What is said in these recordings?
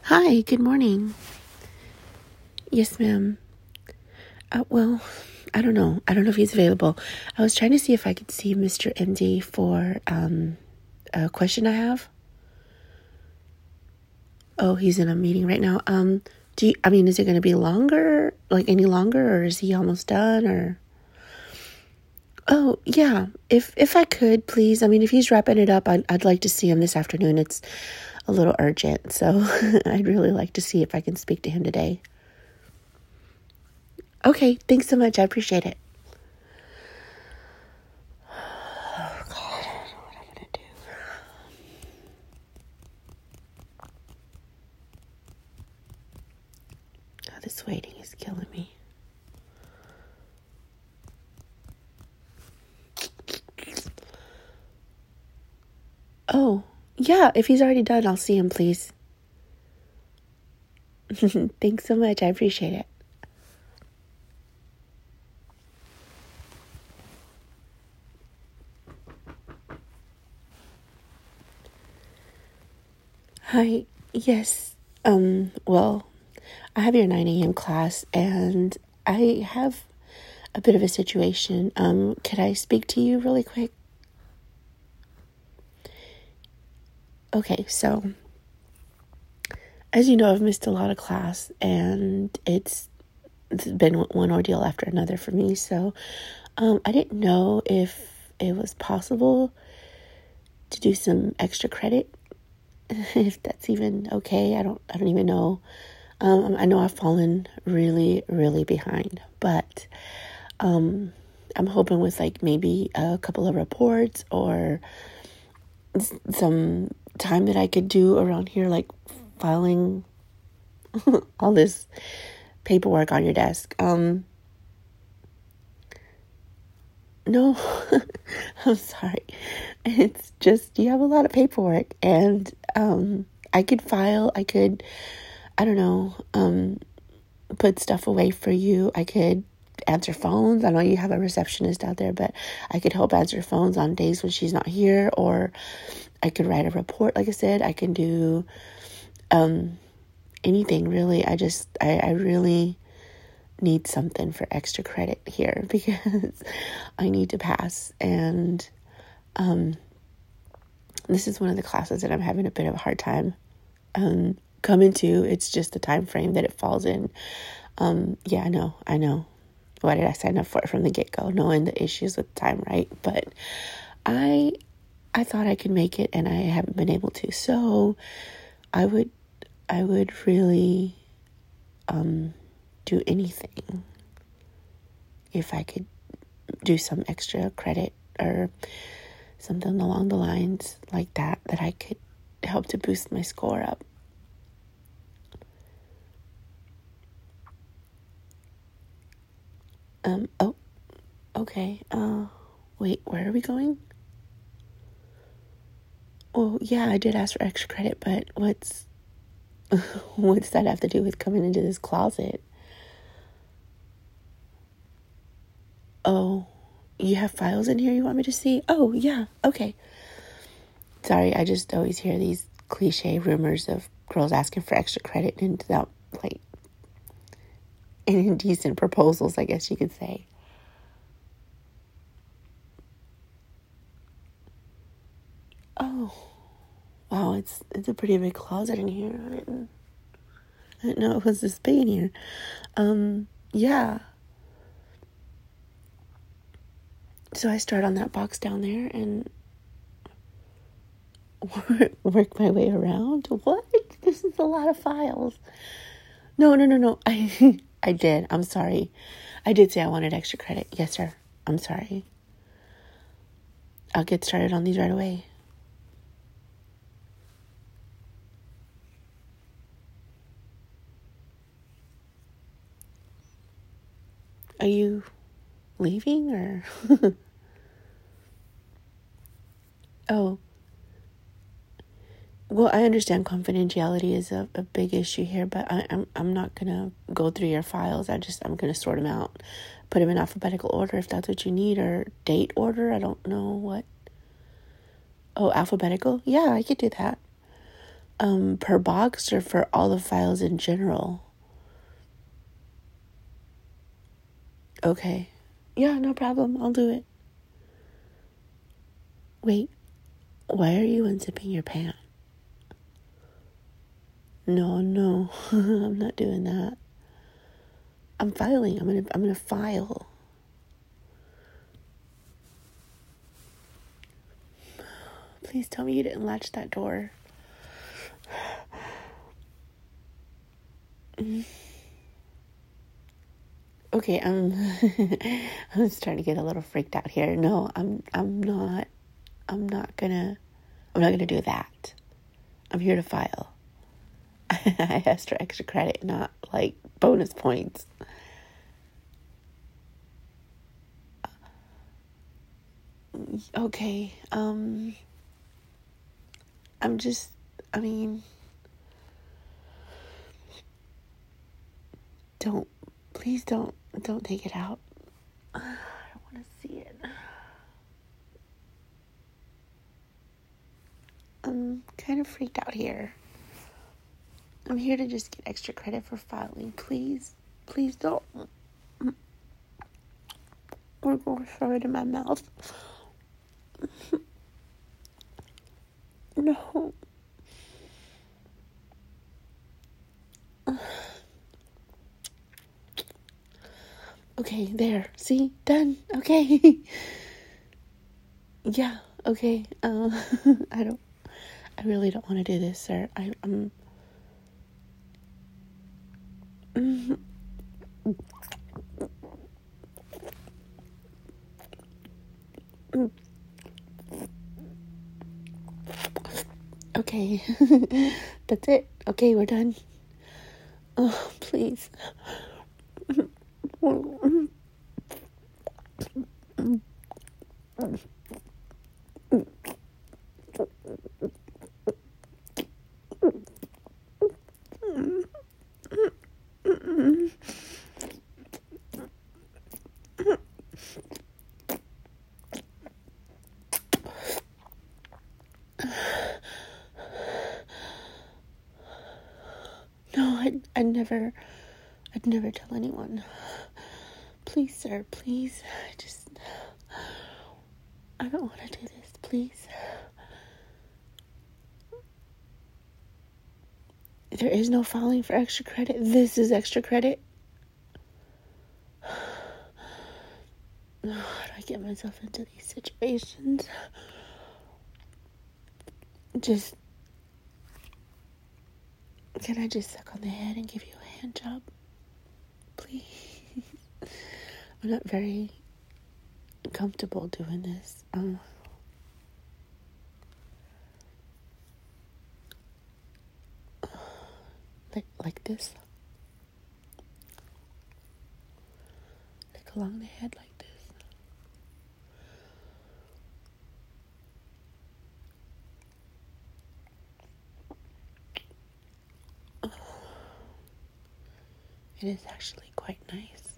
Hi, good morning. Yes, ma'am. Well, I don't know. I don't know if he's available. I was trying to see if I could see Mr. MD for a question I have. Oh, he's in a meeting right now. Is it going to be longer? Like any longer, or is he almost done? Or oh, yeah. If I could, please. If he's wrapping it up, I'd like to see him this afternoon. It's a little urgent, so I'd really like to see if I can speak to him today. Okay, thanks so much. I appreciate it. Oh, God, what am I going to do? Oh, this waiting is killing me. Oh, yeah, if he's already done, I'll see him, please. Thanks so much. I appreciate it. Hi. Yes. Well, I have your 9 a.m. class, and I have a bit of a situation. Could I speak to you really quick? Okay, so as you know, I've missed a lot of class, and it's been one ordeal after another for me. So, I didn't know if it was possible to do some extra credit, if that's even okay. I don't even know. I know I've fallen really, really behind, but I'm hoping with like maybe a couple of reports or some time that I could do around here, like filing all this paperwork on your desk. No, I'm sorry. It's just, you have a lot of paperwork, and I could file, I don't know, put stuff away for you. I could answer phones. I know you have a receptionist out there, but I could help answer phones on days when she's not here, or I could write a report. Like I said, I can do anything really. I really need something for extra credit here because I need to pass. And this is one of the classes that I'm having a bit of a hard time coming to. It's just the time frame that it falls in. Yeah, I know. Why did I sign up for it from the get-go, knowing the issues with time, right? But I thought I could make it, and I haven't been able to. So I would really do anything if I could do some extra credit or something along the lines like that I could help to boost my score up. Oh, okay. Wait, where are we going? Oh, yeah, I did ask for extra credit, but what's that have to do with coming into this closet? Oh, you have files in here you want me to see? Oh, yeah, okay. Sorry, I just always hear these cliche rumors of girls asking for extra credit and without, like, indecent proposals, I guess you could say. Oh, wow, it's a pretty big closet in here. I didn't know it was this big in here. Yeah. So I start on that box down there and work my way around. What? This is a lot of files. No. I did. I'm sorry. I did say I wanted extra credit. Yes, sir. I'm sorry. I'll get started on these right away. Are you leaving or? Oh. Well, I understand confidentiality is a big issue here, but I'm not gonna go through your files. I'm gonna sort them out, put them in alphabetical order if that's what you need, or date order. I don't know what. Oh, alphabetical? Yeah, I could do that. Per box or for all the files in general? Okay. Yeah, no problem. I'll do it. Wait, why are you unzipping your pant? No, I'm not doing that. I'm filing. I'm gonna file. Please tell me you didn't latch that door. Okay, I'm starting to get a little freaked out here. No, I'm not gonna do that. I'm here to file. I asked for extra credit, not like bonus points. Okay, please don't take it out. I don't want to see it. I'm kind of freaked out here. I'm here to just get extra credit for filing. Please don't. We're going to throw it in my mouth. No. Okay, there. See? Done. Okay. Yeah, okay. I really don't want to do this, sir. I'm Okay. That's it. Okay, we're done. Oh, please. No, I'd never tell anyone. Please, sir, please. I don't want to do this, please. There is no filing for extra credit. This is extra credit. How do I get myself into these situations? Can I just suck on the head and give you a hand job? Please. I'm not very comfortable doing this. Like this. Like along the head like this. It is actually quite nice.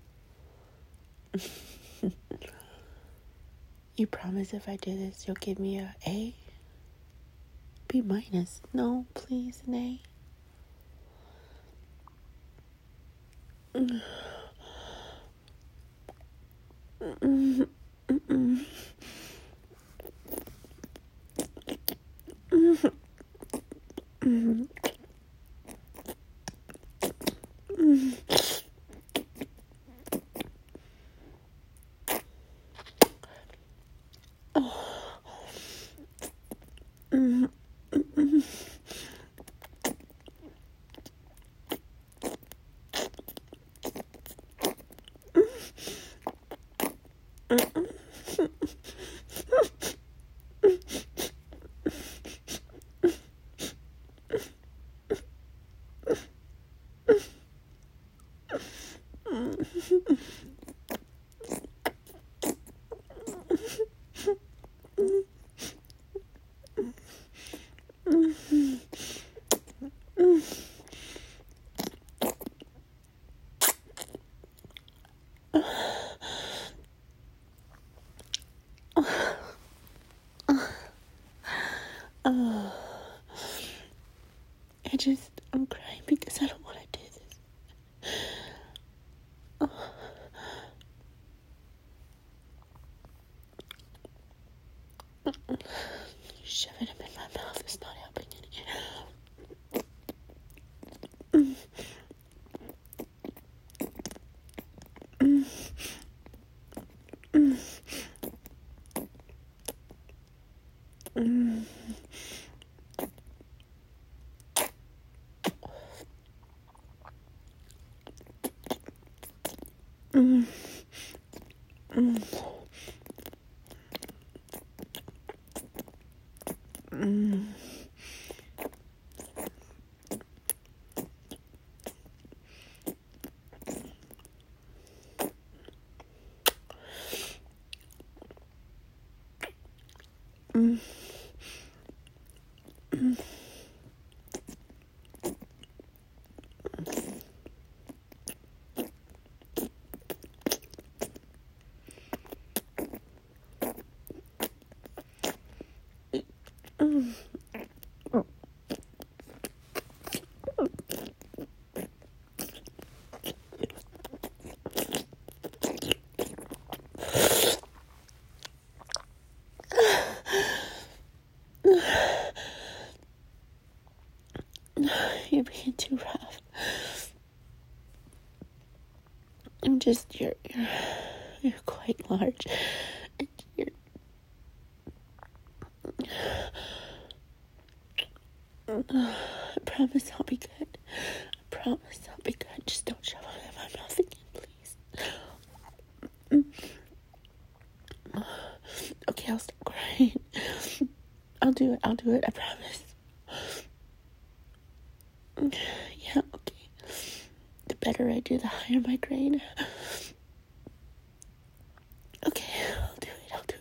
You promise if I do this, you'll give me a A? B minus? No, please, an A. I'm crying because I don't want to do this. Shoving him in my mouth is not helping any. You're being too rough. You're quite large. I promise I'll be good. I promise I'll be good. Just don't shove it in my mouth again, please. Okay, I'll stop crying. I'll do it. I promise. Yeah, okay. The better I do, the higher my grade. Okay, I'll do it.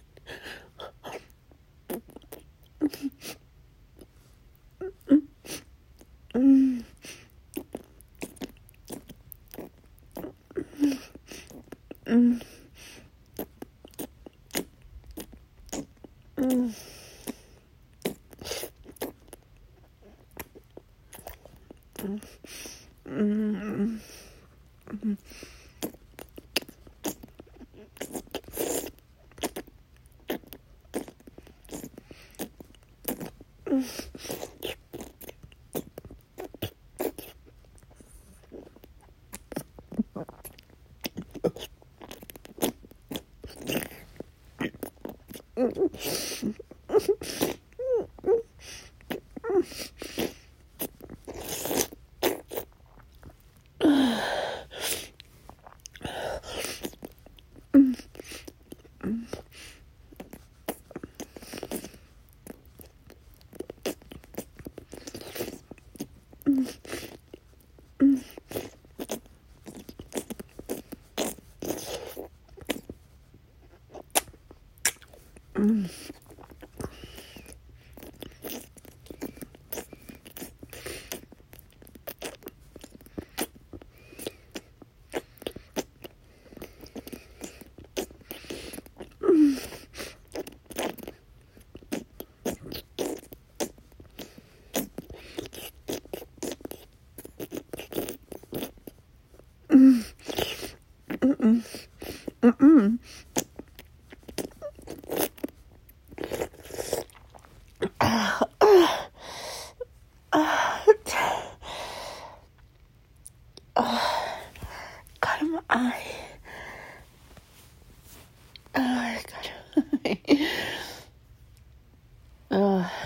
Got in my eye. I got in my eye.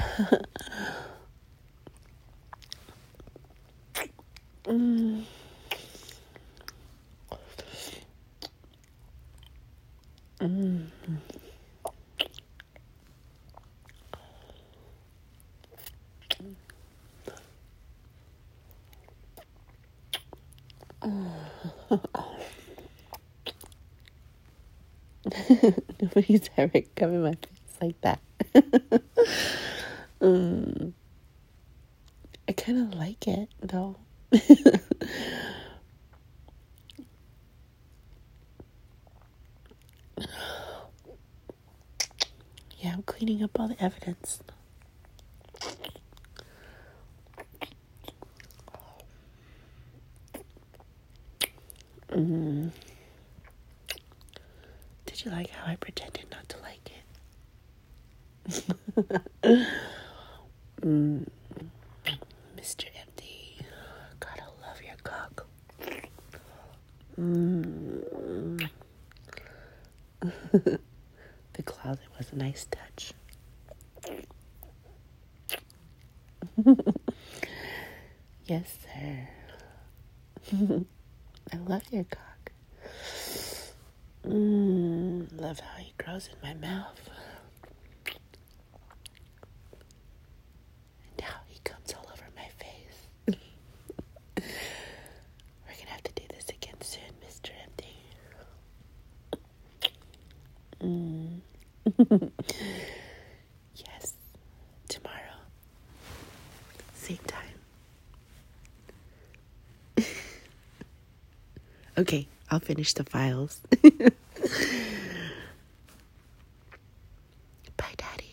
Nobody's ever come in my face like that. I kind of like it, though. Yeah, I'm cleaning up all the evidence. Did you like how I pretended not to like it? Mr. Empty. God, I love your cock. The closet was a nice touch. Yes, sir. I love your cock. Love how he grows in my mouth. And how he comes all over my face. We're gonna have to do this again soon, Mr. Empty. Yes. Tomorrow. Same time. Okay, I'll finish the files. Bye, Daddy.